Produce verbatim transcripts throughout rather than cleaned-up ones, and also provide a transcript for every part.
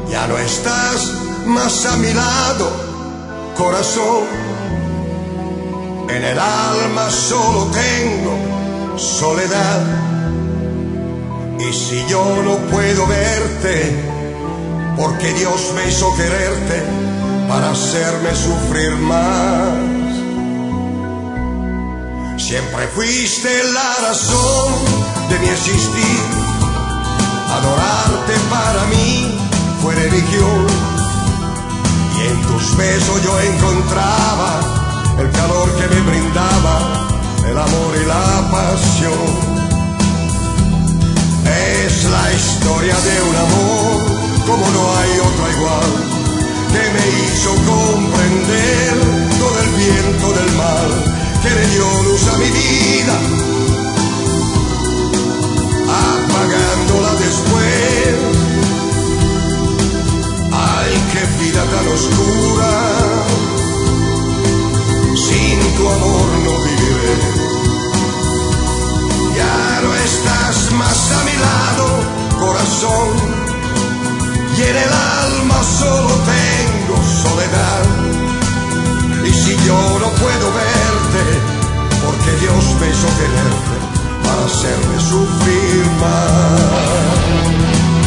Ya no estás más a mi lado, corazón. En el alma solo tengo soledad. Y si yo no puedo verte, porque Dios me hizo quererte para hacerme sufrir más. Siempre fuiste la razón de mi existir. Adorarte para mí fue religión. Y en tus besos yo encontraba el calor que me brindaba el amor y la pasión. Es la historia de un amor como no hay otra igual, que me hizo comprender todo el viento del mal, que le dio luz a mi vida, apagándola después. Ay, qué vida tan oscura, sin tu amor no viviré. Ya no estás más a mi lado, corazón, y en el alma solo tengo soledad. Y si yo no puedo verte, porque Dios me hizo quererte para hacerme sufrir más.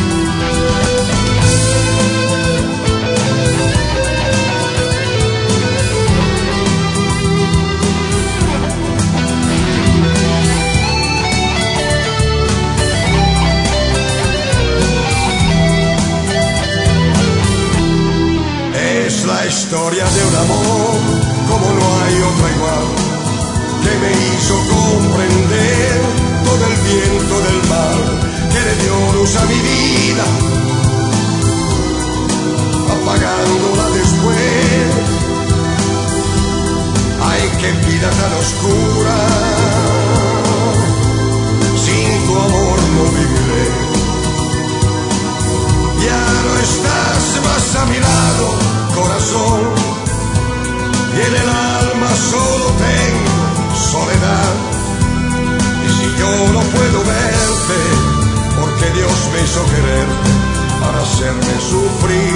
La historia de un amor como no hay otra igual, que me hizo comprender todo el viento del mal, que le dio luz a mi vida, apagándola después. Ay, qué vida tan oscura, sin tu amor no viviré. Ya no estás más a mi lado, corazón, y en el alma solo tengo soledad. Y si yo no puedo verte, porque Dios me hizo quererte para hacerme sufrir.